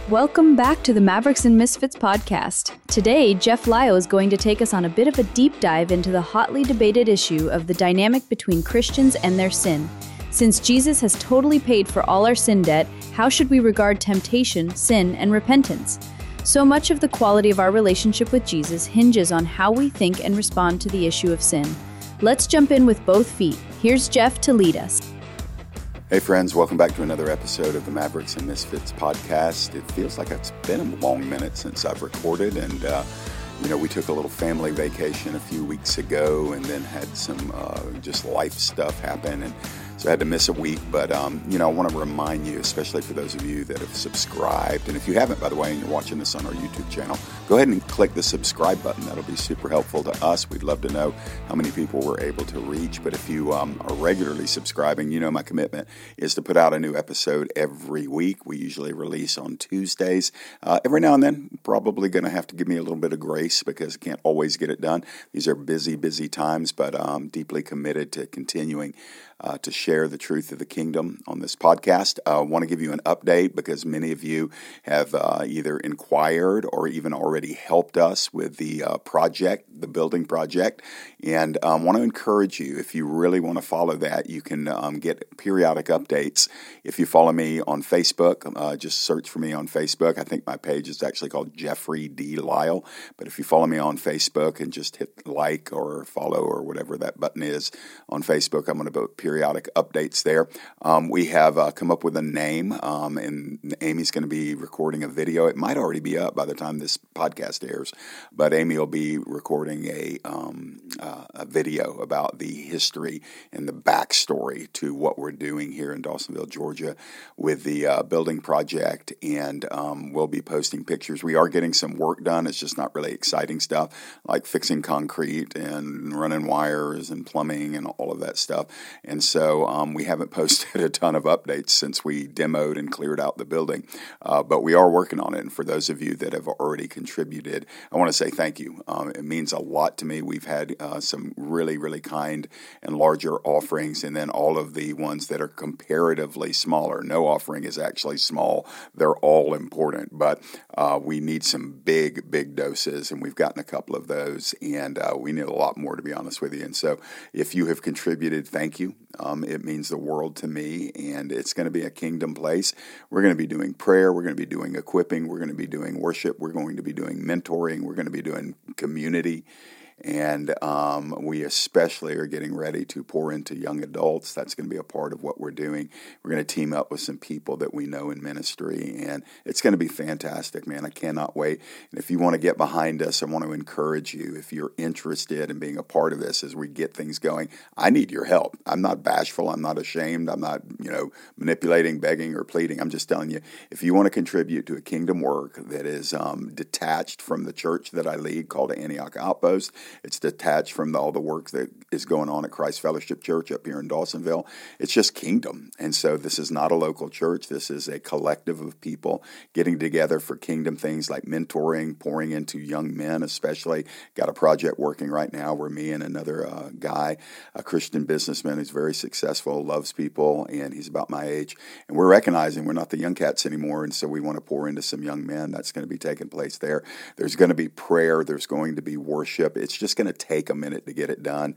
Welcome back to the Mavericks and Misfits podcast. Today, Jeff Lyle is going to take us on a bit of a deep dive into the hotly debated issue of the dynamic between Christians and their sin. Since Jesus has totally paid for all our sin debt, how should we regard temptation, sin, and repentance? So much of the quality of our relationship with Jesus hinges on how we think and respond to the issue of sin. Let's jump in with both feet. Here's Jeff to lead us. Hey friends, welcome back to another episode of the Mavericks and Misfits podcast. It feels like it's been a long minute since I've recorded, and we took a little family vacation a few weeks ago and then had some just life stuff happen, and so I had to miss a week. But I want to remind you, especially for those of you that have subscribed, and if you haven't, by the way, and you're watching this on our YouTube channel, go ahead and click the subscribe button. That'll be super helpful to us. We'd love to know how many people we're able to reach. But if you are regularly subscribing, you know my commitment is to put out a new episode every week. We usually release on Tuesdays. Every now and then, probably going to have to give me a little bit of grace because I can't always get it done. These are busy times, but I'm deeply committed to continuing to share the truth of the kingdom on this podcast. I want to give you an update because many of you have either inquired or even already helped us with the project, the building project, and I want to encourage you, if you really want to follow that, you can get periodic updates. If you follow me on Facebook, just search for me on Facebook. I think my page is actually called Jeffrey D. Lyle, but if you follow me on Facebook and just hit like or follow or whatever that button is on Facebook, I'm going to put periodic updates there. We have come up with a name, and Amy's going to be recording a video. It might already be up by the time this podcast airs, but Amy will be recording a video about the history and the backstory to what we're doing here in Dawsonville, Georgia with the building project, and we'll be posting pictures. We are getting some work done. It's just not really exciting stuff like fixing concrete and running wires and plumbing and all of that stuff. And so we haven't posted a ton of updates since we demoed and cleared out the building, but we are working on it. And for those of you that have already contributed, I want to say thank you. It means a lot to me. We've had some really kind and larger offerings, and then all of the ones that are comparatively smaller. No offering is actually small. They're all important, but we need some big doses, and we've gotten a couple of those, and we need a lot more, to be honest with you. And so if you have contributed, thank you. It means the world to me, and it's going to be a kingdom place. We're going to be doing prayer. We're going to be doing equipping. We're going to be doing worship. We're going to be doing mentoring. We're going to be doing community. And we especially are getting ready to pour into young adults. That's going to be a part of what we're doing. We're going to team up with some people that we know in ministry, and it's going to be fantastic, man. I cannot wait. And if you want to get behind us, I want to encourage you, if you're interested in being a part of this as we get things going, I need your help. I'm not bashful. I'm not ashamed. I'm not, manipulating, begging, or pleading. I'm just telling you, if you want to contribute to a kingdom work that is detached from the church that I lead called Antioch Outpost, it's detached from all the work that is going on at Christ Fellowship Church up here in Dawsonville. It's just kingdom. And so this is not a local church. This is a collective of people getting together for kingdom things like mentoring, pouring into young men especially. Got a project working right now where me and another guy, a Christian businessman who's very successful, loves people, and he's about my age. And we're recognizing we're not the young cats anymore, and so we want to pour into some young men. That's going to be taking place there. There's going to be prayer. There's going to be worship. It's just going to take a minute to get it done.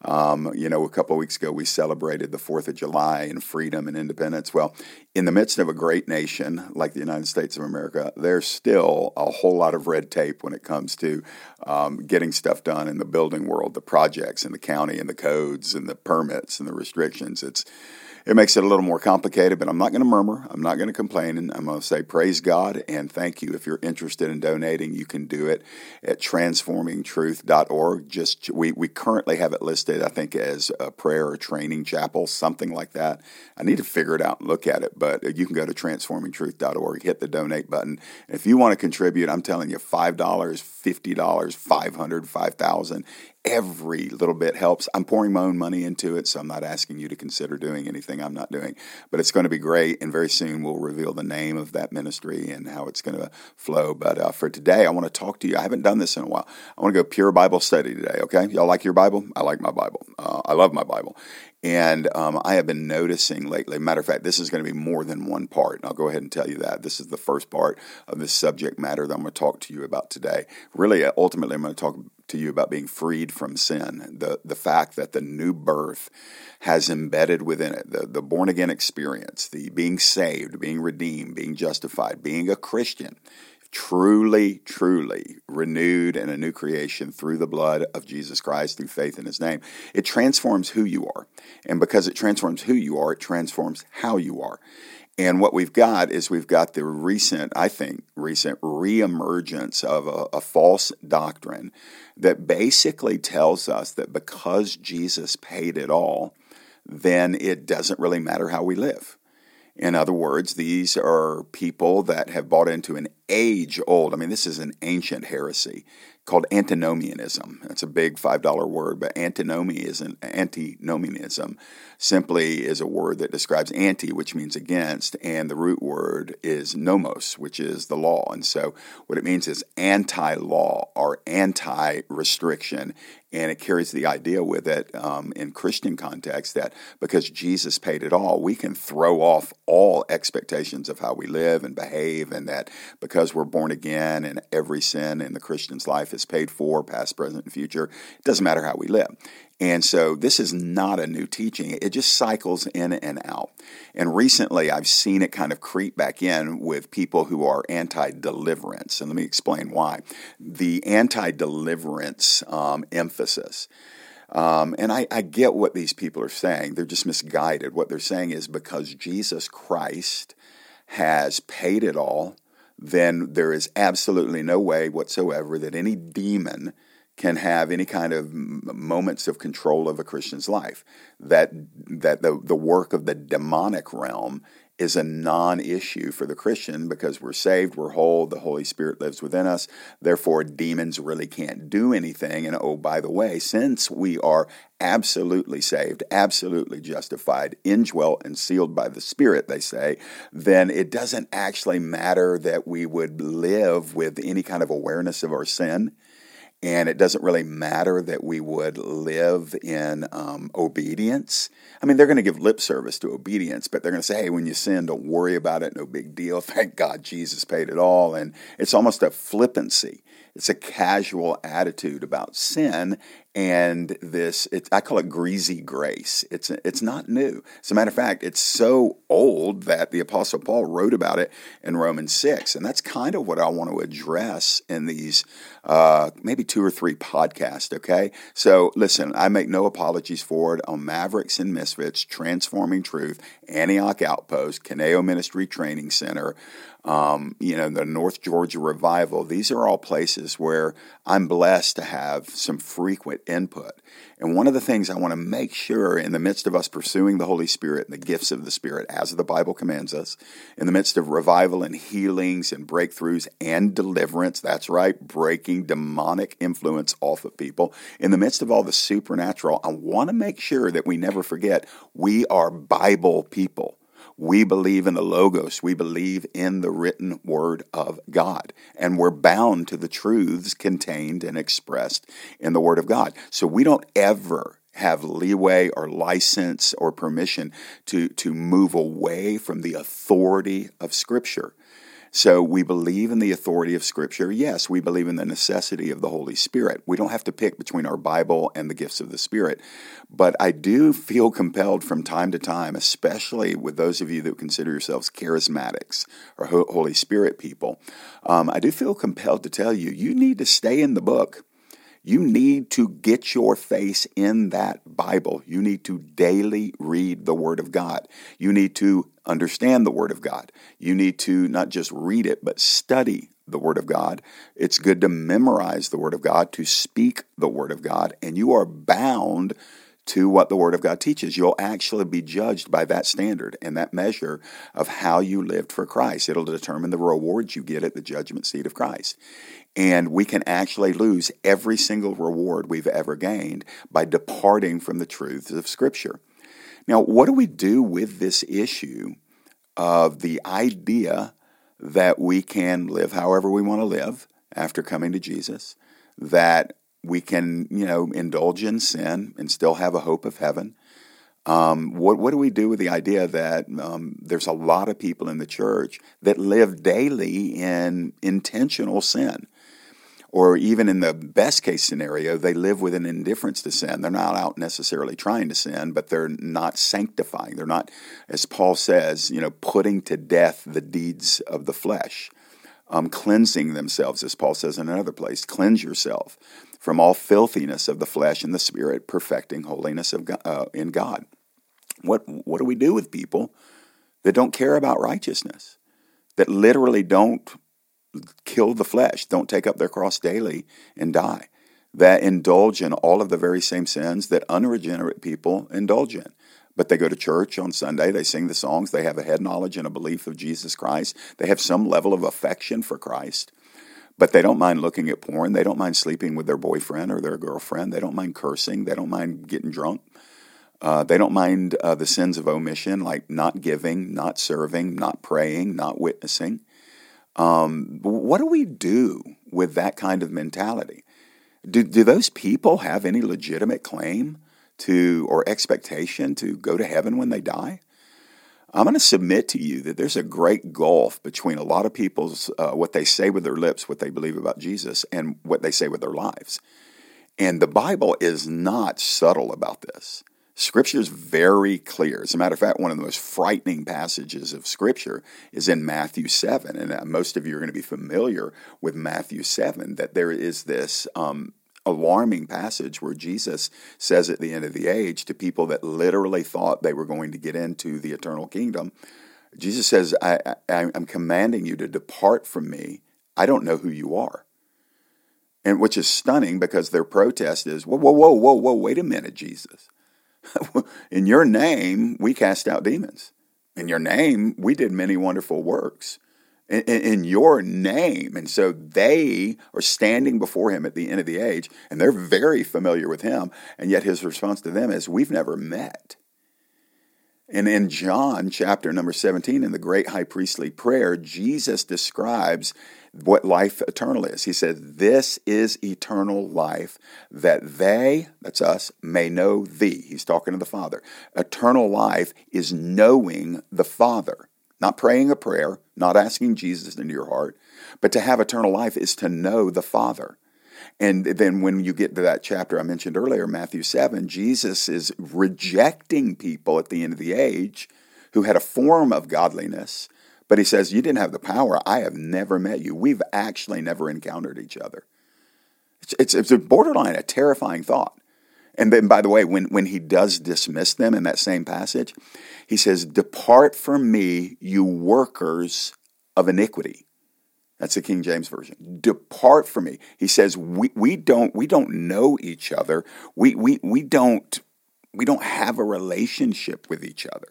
A couple of weeks ago, we celebrated the 4th of July and freedom and independence. Well, in the midst of a great nation like the United States of America, there's still a whole lot of red tape when it comes to getting stuff done in the building world, the projects and the county and the codes and the permits and the restrictions. It makes it a little more complicated, but I'm not going to murmur. I'm not going to complain. And I'm going to say praise God and thank you. If you're interested in donating, you can do it at transformingtruth.org. We currently have it listed, I think, as a prayer or training chapel, something like that. I need to figure it out and look at it, but you can go to transformingtruth.org, hit the donate button. And if you want to contribute, I'm telling you, $5, $50, $500, $5,000. Every little bit helps. I'm pouring my own money into it, so I'm not asking you to consider doing anything I'm not doing. But it's going to be great, and very soon we'll reveal the name of that ministry and how it's going to flow. But for today, I want to talk to you. I haven't done this in a while. I want to go pure Bible study today, okay? Y'all like your Bible? I like my Bible. I love my Bible. And I have been noticing lately, matter of fact, this is going to be more than one part, and I'll go ahead and tell you that. This is the first part of this subject matter that I'm going to talk to you about today. Really, ultimately, I'm going to talk to you about being freed from sin, the fact that the new birth has embedded within it, the born-again experience, the being saved, being redeemed, being justified, being a Christian, truly renewed and a new creation through the blood of Jesus Christ, through faith in his name. It transforms who you are. And because it transforms who you are, it transforms how you are. And what we've got is we've got the recent reemergence of a false doctrine that basically tells us that because Jesus paid it all, then it doesn't really matter how we live. In other words, these are people that have bought into an age-old, this is an ancient heresy called antinomianism. That's a big $5 word, but antinomianism simply is a word that describes anti, which means against, and the root word is nomos, which is the law. And so what it means is anti-law or anti-restriction, and it carries the idea with it in Christian context that because Jesus paid it all, we can throw off all expectations of how we live and behave, and that because we're born again and every sin in the Christian's life is paid for, past, present, and future, it doesn't matter how we live. And so this is not a new teaching. It just cycles in and out. And recently I've seen it kind of creep back in with people who are anti-deliverance. And let me explain why. The anti-deliverance emphasis. And I get what these people are saying. They're just misguided. What they're saying is because Jesus Christ has paid it all, then there is absolutely no way whatsoever that any demon can have any kind of moments of control of a Christian's life. That the work of the demonic realm is a non-issue for the Christian because we're saved, we're whole, the Holy Spirit lives within us. Therefore, demons really can't do anything. And oh, by the way, since we are absolutely saved, absolutely justified, indwelt and sealed by the Spirit, they say, then it doesn't actually matter that we would live with any kind of awareness of our sin. And it doesn't really matter that we would live in obedience. They're going to give lip service to obedience, but they're going to say, hey, when you sin, don't worry about it, no big deal. Thank God Jesus paid it all. And it's almost a flippancy. It's a casual attitude about sin, and I call it greasy grace. It's not new. As a matter of fact, it's so old that the Apostle Paul wrote about it in Romans 6, and that's kind of what I want to address in these maybe 2 or 3 podcasts, okay? So listen, I make no apologies for it on Mavericks and Misfits, Transforming Truth, Antioch Outpost, Kaneo Ministry Training Center, the North Georgia Revival. These are all places where I'm blessed to have some frequent input. And one of the things I want to make sure in the midst of us pursuing the Holy Spirit and the gifts of the Spirit, as the Bible commands us, in the midst of revival and healings and breakthroughs and deliverance, that's right, breaking demonic influence off of people, in the midst of all the supernatural, I want to make sure that we never forget we are Bible people. We believe in the Logos. We believe in the written Word of God. And we're bound to the truths contained and expressed in the Word of God. So we don't ever have leeway or license or permission to move away from the authority of Scripture. So we believe in the authority of Scripture. Yes, we believe in the necessity of the Holy Spirit. We don't have to pick between our Bible and the gifts of the Spirit. But I do feel compelled from time to time, especially with those of you that consider yourselves charismatics or Holy Spirit people, I do feel compelled to tell you, you need to stay in the book. You need to get your face in that Bible. You need to daily read the Word of God. You need to understand the Word of God. You need to not just read it, but study the Word of God. It's good to memorize the Word of God, to speak the Word of God, and you are bound to what the Word of God teaches. You'll actually be judged by that standard and that measure of how you lived for Christ. It'll determine the rewards you get at the judgment seat of Christ. And we can actually lose every single reward we've ever gained by departing from the truths of Scripture. Now, what do we do with this issue of the idea that we can live however we want to live after coming to Jesus, that we can, indulge in sin and still have a hope of heaven, What do we do with the idea that there's a lot of people in the church that live daily in intentional sin? Or even in the best case scenario, they live with an indifference to sin. They're not out necessarily trying to sin, but they're not sanctifying. They're not, as Paul says, putting to death the deeds of the flesh, cleansing themselves, as Paul says in another place. Cleanse yourself from all filthiness of the flesh and the spirit, perfecting holiness of God, in God. What do we do with people that don't care about righteousness, that literally don't kill the flesh, don't take up their cross daily and die, that indulge in all of the very same sins that unregenerate people indulge in? But they go to church on Sunday, they sing the songs, they have a head knowledge and a belief of Jesus Christ, they have some level of affection for Christ, but they don't mind looking at porn, they don't mind sleeping with their boyfriend or their girlfriend, they don't mind cursing, they don't mind getting drunk, they don't mind the sins of omission, like not giving, not serving, not praying, not witnessing. What do we do with that kind of mentality? Do those people have any legitimate claim to or expectation to go to heaven when they die? I'm going to submit to you that there's a great gulf between a lot of people's what they say with their lips, what they believe about Jesus, and what they say with their lives. And the Bible is not subtle about this. Scripture is very clear. As a matter of fact, one of the most frightening passages of Scripture is in Matthew 7. And most of you are going to be familiar with Matthew 7, that there is this alarming passage where Jesus says at the end of the age to people that literally thought they were going to get into the eternal kingdom, Jesus says, I'm commanding you to depart from me. I don't know who you are. And which is stunning because their protest is, whoa, wait a minute, Jesus. In your name, we cast out demons. In your name, we did many wonderful works. In your name. And so they are standing before him at the end of the age, and they're very familiar with him, and yet his response to them is, we've never met. And in John chapter number 17, in the great high priestly prayer, Jesus describes what life eternal is. He said, this is eternal life, that they, that's us, may know thee. He's talking to the Father. Eternal life is knowing the Father. Not praying a prayer, not asking Jesus into your heart, but to have eternal life is to know the Father. And then when you get to that chapter I mentioned earlier, Matthew 7, Jesus is rejecting people at the end of the age who had a form of godliness, but he says, you didn't have the power. I have never met you. We've actually never encountered each other. It's a borderline, a terrifying thought. And then, by the way, when he does dismiss them in that same passage, he says, depart from me, you workers of iniquity. That's the King James Version. Depart from me. He says, we don't know each other. We don't have a relationship with each other.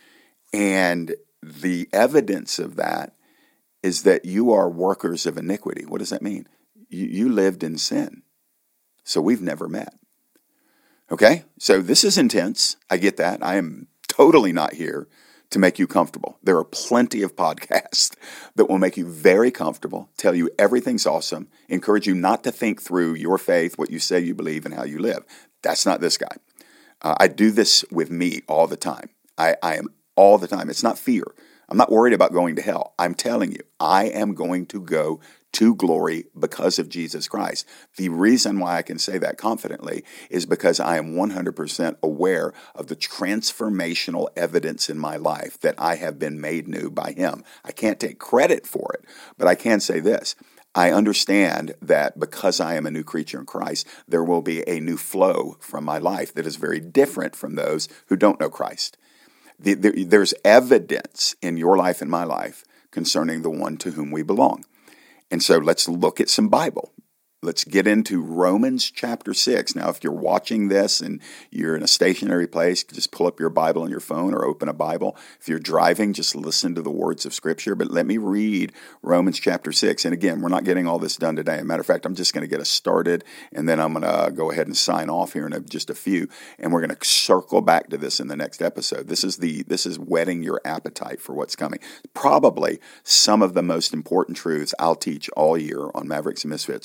And the evidence of that is that you are workers of iniquity. What does that mean? You lived in sin. So we've never met. Okay? So this is intense. I get that. I am totally not here to make you comfortable. There are plenty of podcasts that will make you very comfortable, tell you everything's awesome, encourage you not to think through your faith, what you say you believe, and how you live. That's not this guy. I do this with me all the time. I am all the time. It's not fear. I'm not worried about going to hell. I'm telling you, I am going to go to glory because of Jesus Christ. The reason why I can say that confidently is because I am 100% aware of the transformational evidence in my life that I have been made new by him. I can't take credit for it, but I can say this. I understand that because I am a new creature in Christ, there will be a new flow from my life that is very different from those who don't know Christ. There's evidence in your life and my life concerning the one to whom we belong. And so let's look at some Bible. Let's get into Romans chapter 6. Now, if you're watching this and you're in a stationary place, just pull up your Bible on your phone or open a Bible. If you're driving, just listen to the words of Scripture. But let me read Romans chapter 6. And again, we're not getting all this done today. As a matter of fact, I'm just going to get us started, and then I'm going to go ahead and sign off here in just a few. And we're going to circle back to this in the next episode. This is whetting your appetite for what's coming. Probably some of the most important truths I'll teach all year on Mavericks and Misfits are coming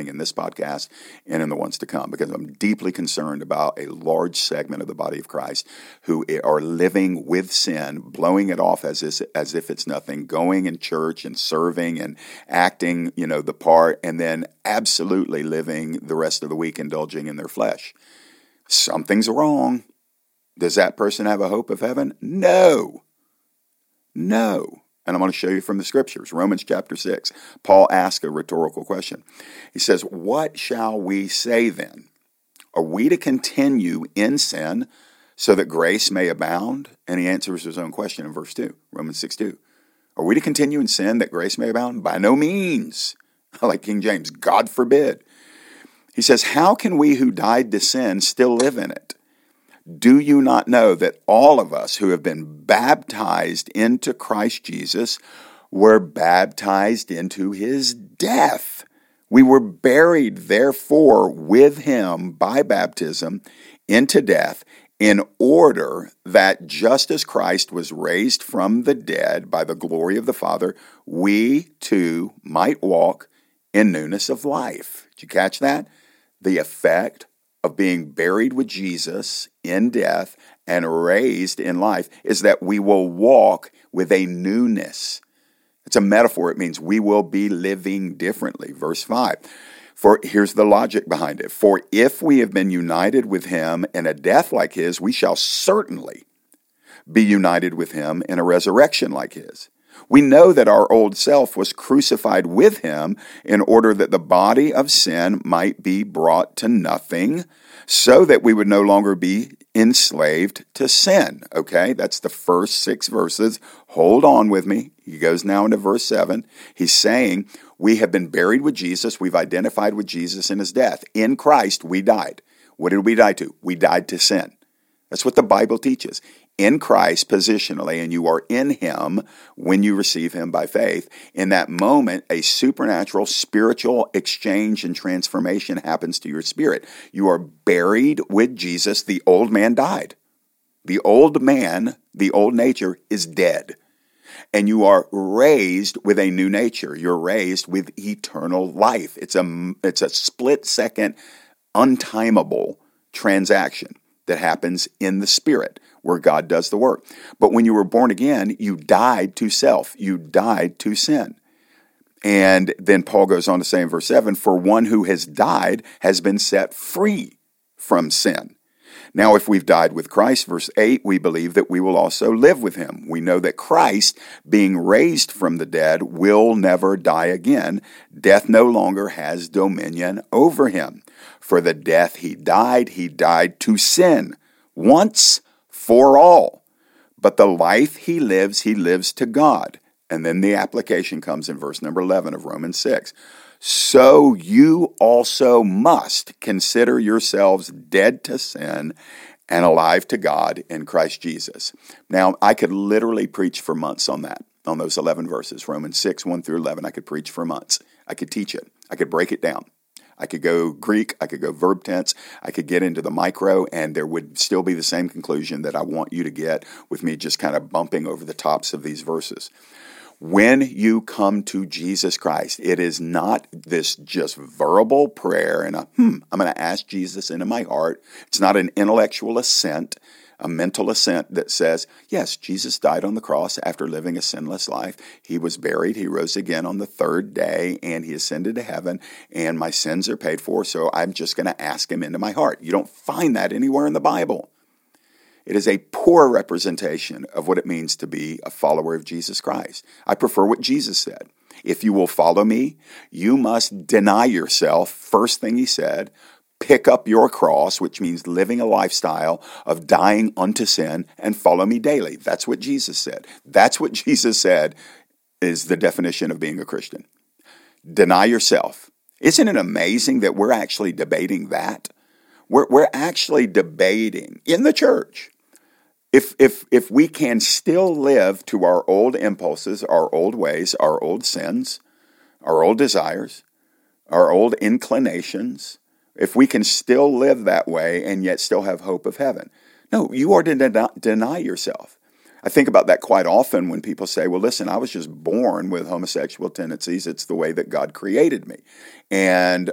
coming in this podcast and in the ones to come, because I'm deeply concerned about a large segment of the body of Christ who are living with sin, blowing it off as if it's nothing, going in church and serving and acting, the part, and then absolutely living the rest of the week indulging in their flesh. Something's wrong. Does that person have a hope of heaven? No. And I'm going to show you from the scriptures. Romans chapter 6. Paul asks a rhetorical question. He says, "What shall we say then? Are we to continue in sin so that grace may abound?" And he answers his own question in verse 2, Romans 6:2. Are we to continue in sin that grace may abound? By no means. I like King James, God forbid. He says, "How can we who died to sin still live in it? Do you not know that all of us who have been baptized into Christ Jesus were baptized into his death? We were buried, therefore, with him by baptism into death, in order that just as Christ was raised from the dead by the glory of the Father, we too might walk in newness of life." Did you catch that? The effect of being buried with Jesus in death and raised in life is that we will walk with a newness. It's a metaphor. It means we will be living differently. Verse 5. For here's the logic behind it. "For if we have been united with him in a death like his, we shall certainly be united with him in a resurrection like his. We know that our old self was crucified with him in order that the body of sin might be brought to nothing, so that we would no longer be enslaved to sin." Okay, that's the first 6 verses. Hold on with me. He goes now into verse 7. He's saying we have been buried with Jesus. We've identified with Jesus in his death. In Christ, we died. What did we die to? We died to sin. That's what the Bible teaches. In Christ positionally, and you are in him when you receive him by faith. In that moment, a supernatural spiritual exchange and transformation happens to your spirit. You are buried with Jesus. The old man died. The old man, the old nature, is dead. And you are raised with a new nature. You're raised with eternal life. It's a split-second, untimable transaction that happens in the spirit, where God does the work. But when you were born again, you died to self. You died to sin. And then Paul goes on to say in verse 7, "For one who has died has been set free from sin." Now, if we've died with Christ, verse 8, we believe that we will also live with him. We know that Christ, being raised from the dead, will never die again. Death no longer has dominion over him. For the death he died to sin once for all. But the life he lives to God. And then the application comes in verse number 11 of Romans 6. "So you also must consider yourselves dead to sin and alive to God in Christ Jesus." Now, I could literally preach for months on that, on those 11 verses. Romans 6, 1 through 11, I could preach for months. I could teach it. I could break it down. I could go Greek, I could go verb tense, I could get into the micro, and there would still be the same conclusion that I want you to get with me just kind of bumping over the tops of these verses. When you come to Jesus Christ, it is not this just verbal prayer and I'm going to ask Jesus into my heart. It's not an intellectual assent, a mental assent that says, yes, Jesus died on the cross after living a sinless life. He was buried. He rose again on the 3rd day, and he ascended to heaven, and my sins are paid for, so I'm just going to ask him into my heart. You don't find that anywhere in the Bible. It is a poor representation of what it means to be a follower of Jesus Christ. I prefer what Jesus said. If you will follow me, you must deny yourself. First thing he said, pick up your cross, which means living a lifestyle of dying unto sin, and follow me daily. That's what Jesus said. That's what Jesus said is the definition of being a Christian. Deny yourself. Isn't it amazing that we're actually debating that? We're actually debating in the church if we can still live to our old impulses, our old ways, our old sins, our old desires, our old inclinations, if we can still live that way and yet still have hope of heaven. No, you are to deny yourself. I think about that quite often when people say, well, listen, I was just born with homosexual tendencies. It's the way that God created me. And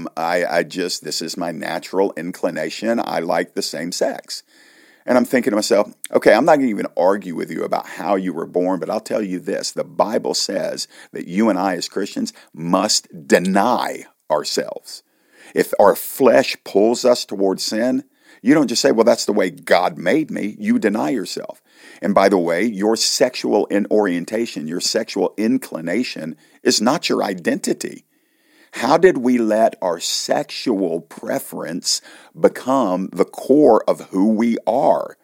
this is my natural inclination. I like the same sex. And I'm thinking to myself, okay, I'm not going to even argue with you about how you were born, but I'll tell you this. The Bible says that you and I as Christians must deny ourselves. If our flesh pulls us towards sin, you don't just say, well, that's the way God made me. You deny yourself. And by the way, your sexual orientation, your sexual inclination is not your identity. How did we let our sexual preference become the core of who we are?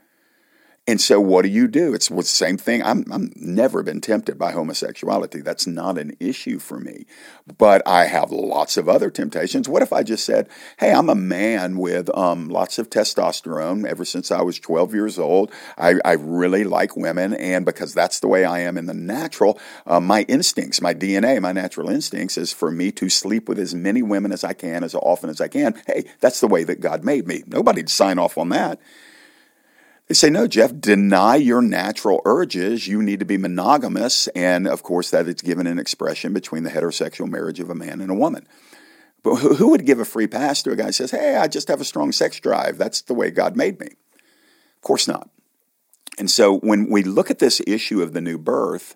And so what do? It's the same thing. I'm never been tempted by homosexuality. That's not an issue for me. But I have lots of other temptations. What if I just said, hey, I'm a man with lots of testosterone ever since I was 12 years old. I really like women, and because that's the way I am in the natural, my instincts, my DNA, my natural instincts is for me to sleep with as many women as I can, as often as I can. Hey, that's the way that God made me. Nobody'd sign off on that. They say, no, Jeff, deny your natural urges. You need to be monogamous. And, of course, that is given an expression between the heterosexual marriage of a man and a woman. But who would give a free pass to a guy who says, hey, I just have a strong sex drive. That's the way God made me. Of course not. And so when we look at this issue of the new birth,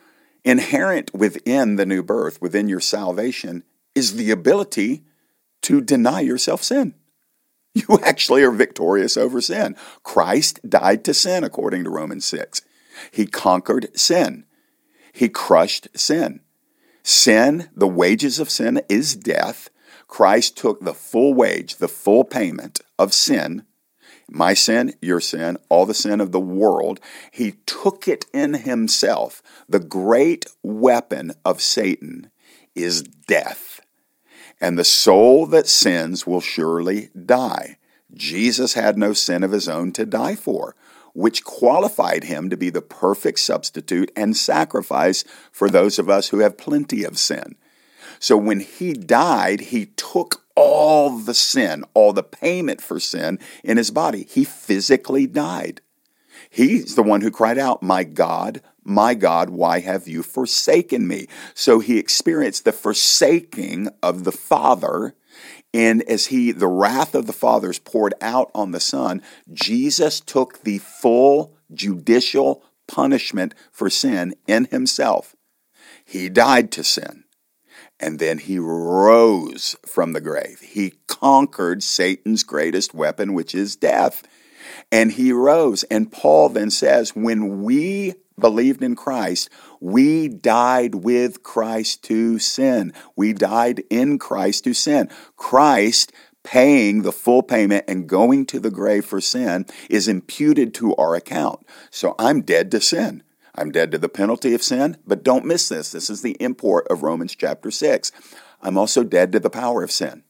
inherent within the new birth, within your salvation, is the ability to deny yourself sin. You actually are victorious over sin. Christ died to sin, according to Romans 6. He conquered sin. He crushed sin. Sin, the wages of sin is death. Christ took the full wage, the full payment of sin, my sin, your sin, all the sin of the world. He took it in himself. The great weapon of Satan is death. And the soul that sins will surely die. Jesus had no sin of his own to die for, which qualified him to be the perfect substitute and sacrifice for those of us who have plenty of sin. So when he died, he took all the sin, all the payment for sin in his body. He physically died. He's the one who cried out, my God, why have you forsaken me? So he experienced the forsaking of the Father, and as the wrath of the Father is poured out on the Son, Jesus took the full judicial punishment for sin in himself. He died to sin, and then he rose from the grave. He conquered Satan's greatest weapon, which is death. And he rose. And Paul then says, when we believed in Christ, we died with Christ to sin. We died in Christ to sin. Christ paying the full payment and going to the grave for sin is imputed to our account. So I'm dead to sin. I'm dead to the penalty of sin, but don't miss this. This is the import of Romans chapter 6. I'm also dead to the power of sin.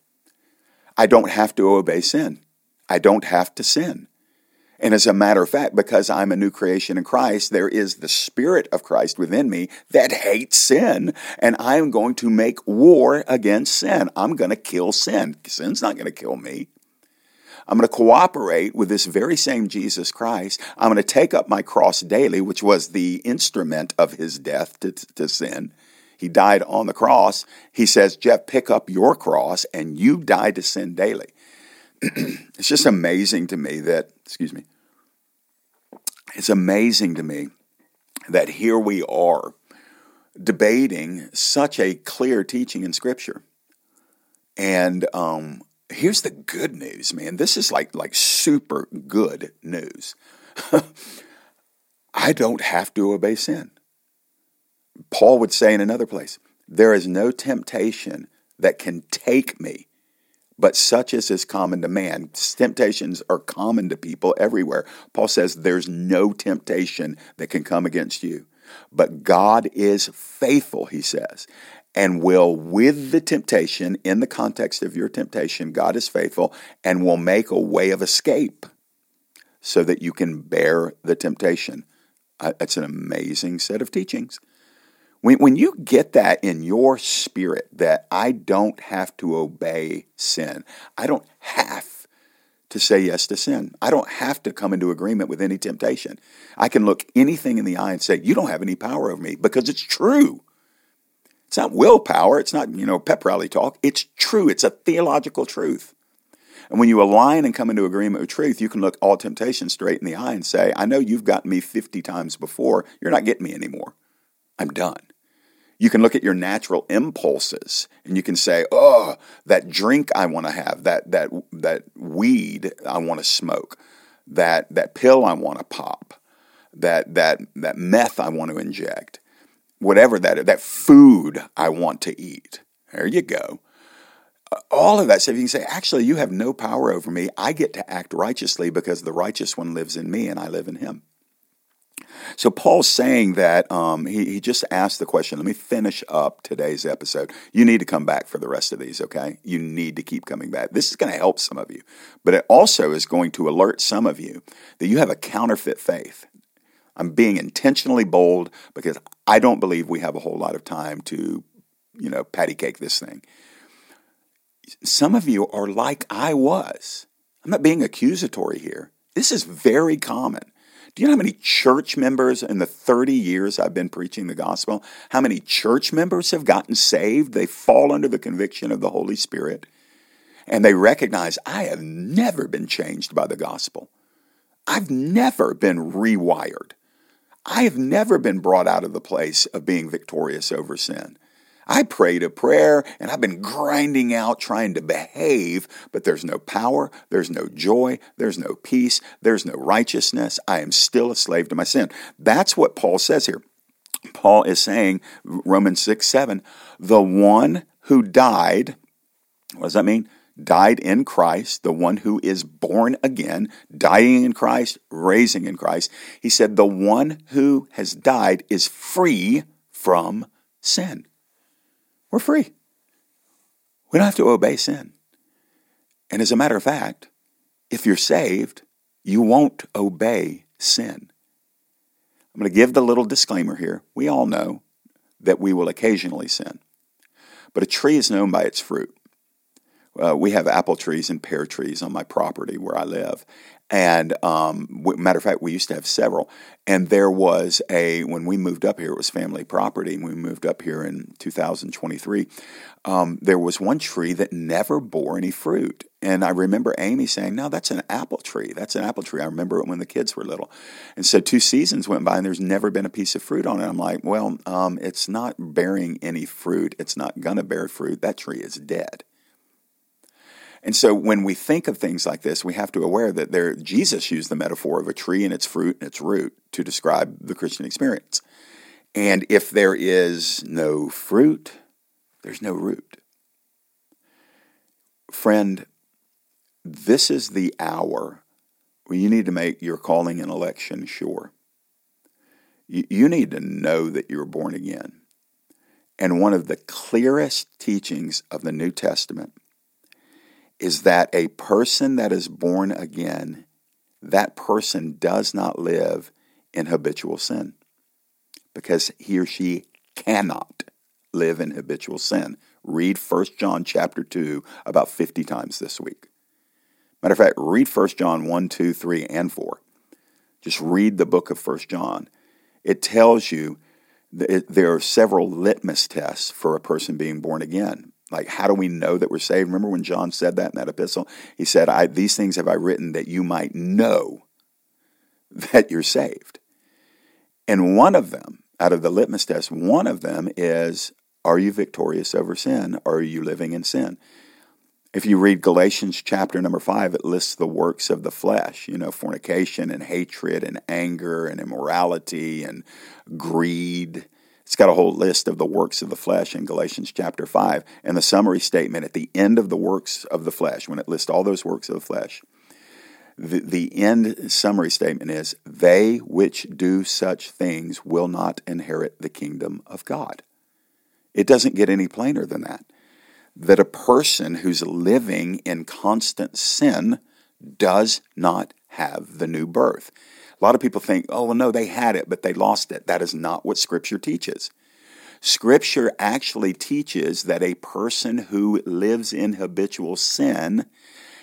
I don't have to obey sin. I don't have to sin. And as a matter of fact, because I'm a new creation in Christ, there is the Spirit of Christ within me that hates sin, and I am going to make war against sin. I'm going to kill sin. Sin's not going to kill me. I'm going to cooperate with this very same Jesus Christ. I'm going to take up my cross daily, which was the instrument of his death to sin. He died on the cross. He says, Jeff, pick up your cross, and you die to sin daily. It's just amazing to me that, it's amazing to me that here we are debating such a clear teaching in Scripture. And here's the good news, man. This is like super good news. I don't have to obey sin. Paul would say in another place, there is no temptation that can take me, but such as is common to man. Temptations are common to people everywhere. Paul says there's no temptation that can come against you. But God is faithful, he says, and will, with the temptation, in the context of your temptation, God is faithful and will make a way of escape so that you can bear the temptation. It's an amazing set of teachings. When you get that in your spirit, that I don't have to obey sin, I don't have to say yes to sin. I don't have to come into agreement with any temptation. I can look anything in the eye and say, you don't have any power over me, because it's true. It's not willpower. It's not, pep rally talk. It's true. It's a theological truth. And when you align and come into agreement with truth, you can look all temptation straight in the eye and say, I know you've gotten me 50 times before. You're not getting me anymore. I'm done. You can look at your natural impulses and you can say, oh, that drink I want to have, that weed I want to smoke, that pill I want to pop, that meth I want to inject, whatever that food I want to eat. There you go. All of that stuff, you can say, actually, you have no power over me. I get to act righteously because the righteous one lives in me and I live in him. So Paul's saying that he just asked the question. Let me finish up today's episode. You need to come back for the rest of these, okay? You need to keep coming back. This is going to help some of you, but it also is going to alert some of you that you have a counterfeit faith. I'm being intentionally bold because I don't believe we have a whole lot of time to, patty cake this thing. Some of you are like I was. I'm not being accusatory here. This is very common. Do you know how many church members in the 30 years I've been preaching the gospel, how many church members have gotten saved? They fall under the conviction of the Holy Spirit, and they recognize, I have never been changed by the gospel. I've never been rewired. I have never been brought out of the place of being victorious over sin. I prayed a prayer, and I've been grinding out trying to behave, but there's no power, there's no joy, there's no peace, there's no righteousness. I am still a slave to my sin. That's what Paul says here. Paul is saying, Romans 6:7, the one who died, what does that mean? Died in Christ, the one who is born again, dying in Christ, raising in Christ. He said, the one who has died is free from sin. We're free. We don't have to obey sin. And as a matter of fact, if you're saved, you won't obey sin. I'm going to give the little disclaimer here. We all know that we will occasionally sin. But a tree is known by its fruit. We have apple trees and pear trees on my property where I live. And matter of fact, we used to have several. And there was when we moved up here, it was family property. And we moved up here in 2023. There was one tree that never bore any fruit. And I remember Amy saying, no, that's an apple tree. That's an apple tree. I remember it when the kids were little. And so 2 seasons went by and there's never been a piece of fruit on it. I'm like, well, it's not bearing any fruit. It's not going to bear fruit. That tree is dead. And so when we think of things like this, we have to be aware that Jesus used the metaphor of a tree and its fruit and its root to describe the Christian experience. And if there is no fruit, there's no root. Friend, this is the hour where you need to make your calling and election sure. You need to know that you're born again. And one of the clearest teachings of the New Testament is that a person that is born again, that person does not live in habitual sin because he or she cannot live in habitual sin. Read 1 John chapter 2 about 50 times this week. Matter of fact, read 1 John 1, 2, 3, and 4. Just read the book of 1 John. It tells you that there are several litmus tests for a person being born again. Like, how do we know that we're saved? Remember when John said that in that epistle? He said, these things have I written that you might know that you're saved. And one of them, out of the litmus tests, one of them is, are you victorious over sin, or are you living in sin? If you read Galatians chapter number 5, it lists the works of the flesh, fornication and hatred and anger and immorality and greed. It's got a whole list of the works of the flesh in Galatians chapter 5. And the summary statement at the end of the works of the flesh, when it lists all those works of the flesh, the end summary statement is, they which do such things will not inherit the kingdom of God. It doesn't get any plainer than that. That a person who's living in constant sin does not have the new birth. A lot of people think, oh, well, no, they had it, but they lost it. That is not what Scripture teaches. Scripture actually teaches that a person who lives in habitual sin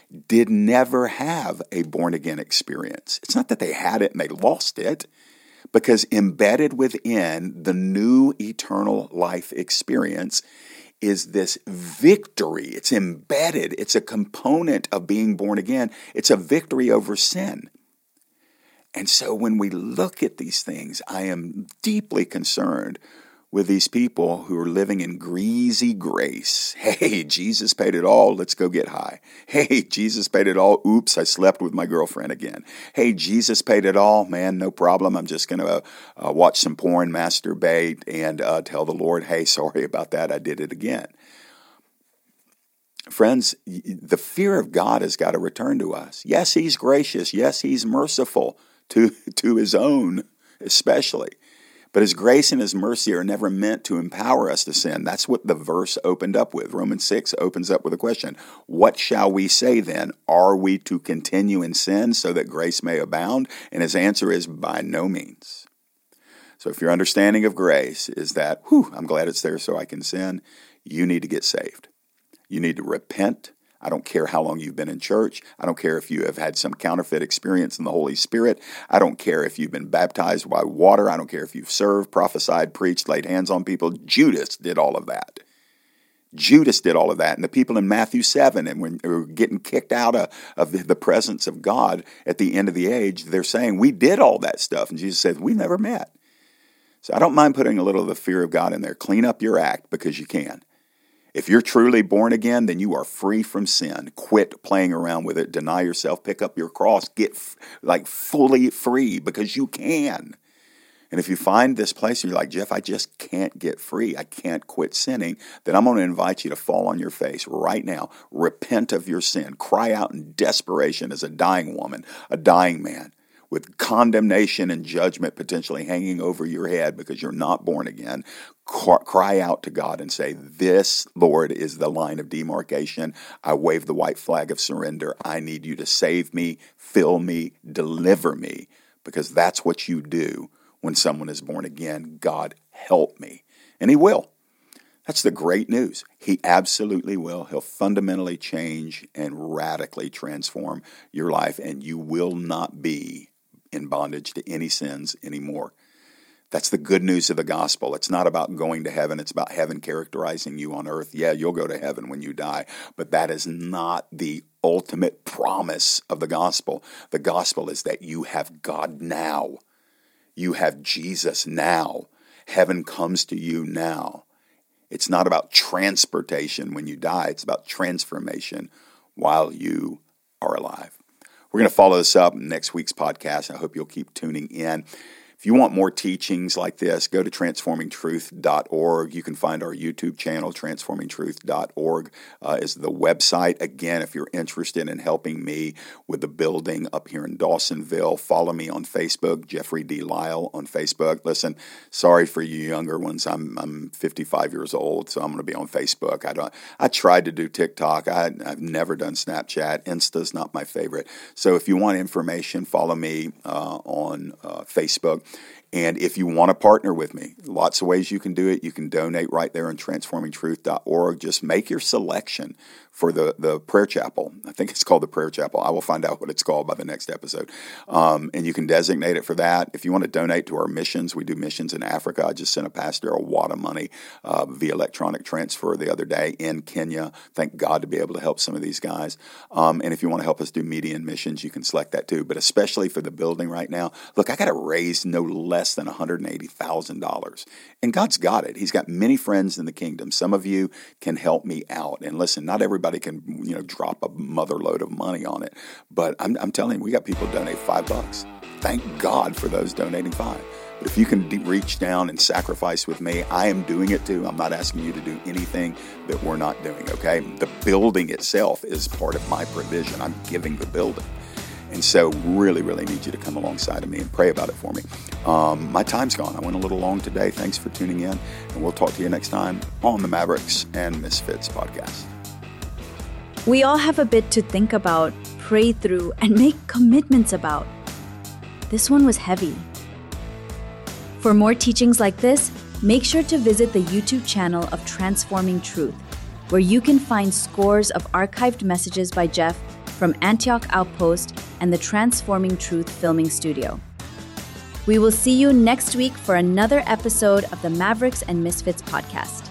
did never have a born-again experience. It's not that they had it and they lost it, because embedded within the new eternal life experience is this victory. It's embedded. It's a component of being born again. It's a victory over sin. And so when we look at these things, I am deeply concerned with these people who are living in greasy grace. Hey, Jesus paid it all. Let's go get high. Hey, Jesus paid it all. Oops, I slept with my girlfriend again. Hey, Jesus paid it all. Man, no problem. I'm just going to watch some porn, masturbate, and tell the Lord, hey, sorry about that. I did it again. Friends, the fear of God has got to return to us. Yes, He's gracious. Yes, He's merciful to His own especially. But His grace and His mercy are never meant to empower us to sin. That's what the verse opened up with. Romans 6 opens up with a question. What shall we say then? Are we to continue in sin so that grace may abound? And his answer is by no means. So if your understanding of grace is that, I'm glad it's there so I can sin, you need to get saved. You need to repent. I don't care how long you've been in church. I don't care if you have had some counterfeit experience in the Holy Spirit. I don't care if you've been baptized by water. I don't care if you've served, prophesied, preached, laid hands on people. Judas did all of that. Judas did all of that. And the people in Matthew 7, and when they were getting kicked out of the presence of God at the end of the age, they're saying, we did all that stuff. And Jesus said, we never met. So I don't mind putting a little of the fear of God in there. Clean up your act because you can. If you're truly born again, then you are free from sin. Quit playing around with it. Deny yourself. Pick up your cross. Get fully free because you can. And if you find this place and you're like, Jeff, I just can't get free. I can't quit sinning. Then I'm going to invite you to fall on your face right now. Repent of your sin. Cry out in desperation as a dying woman, a dying man, with condemnation and judgment potentially hanging over your head because you're not born again. Cry out to God and say, this, Lord, is the line of demarcation. I wave the white flag of surrender. I need you to save me, fill me, deliver me, because that's what you do when someone is born again. God, help me. And He will. That's the great news. He absolutely will. He'll fundamentally change and radically transform your life, and you will not be in bondage to any sins anymore. That's the good news of the gospel. It's not about going to heaven. It's about heaven characterizing you on earth. Yeah, you'll go to heaven when you die, but that is not the ultimate promise of the gospel. The gospel is that you have God now. You have Jesus now. Heaven comes to you now. It's not about transportation when you die. It's about transformation while you are alive. We're going to follow this up in next week's podcast. I hope you'll keep tuning in. If you want more teachings like this, go to transformingtruth.org. You can find our YouTube channel, transformingtruth.org is the website. Again, if you're interested in helping me with the building up here in Dawsonville, follow me on Facebook, Jeffrey D. Lyle on Facebook. Listen, sorry for you younger ones. I'm 55 years old, so I'm going to be on Facebook. I tried to do TikTok. I've never done Snapchat. Insta's not my favorite. So if you want information, follow me on Facebook. And if you want to partner with me, lots of ways you can do it. You can donate right there on transformingtruth.org. Just make your selection for the prayer chapel. I think it's called the prayer chapel. I will find out what it's called by the next episode. And you can designate it for that. If you want to donate to our missions, we do missions in Africa. I just sent a pastor a wad of money via electronic transfer the other day in Kenya. Thank God to be able to help some of these guys. And if you want to help us do media and missions, you can select that too. But especially for the building right now, look, I got to raise no less than $180,000. And God's got it. He's got many friends in the kingdom. Some of you can help me out. And listen, not everybody can, drop a mother load of money on it. But I'm telling you, we got people donate $5. Thank God for those donating $5. But if you can reach down and sacrifice with me, I am doing it too. I'm not asking you to do anything that we're not doing, okay? The building itself is part of my provision. I'm giving the building. And so really, really need you to come alongside of me and pray about it for me. My time's gone. I went a little long today. Thanks for tuning in. And we'll talk to you next time on the Mavericks and Misfits podcast. We all have a bit to think about, pray through, and make commitments about. This one was heavy. For more teachings like this, make sure to visit the YouTube channel of Transforming Truth, where you can find scores of archived messages by Jeff, from Antioch Outpost and the Transforming Truth Filming Studio. We will see you next week for another episode of the Mavericks and Misfits podcast.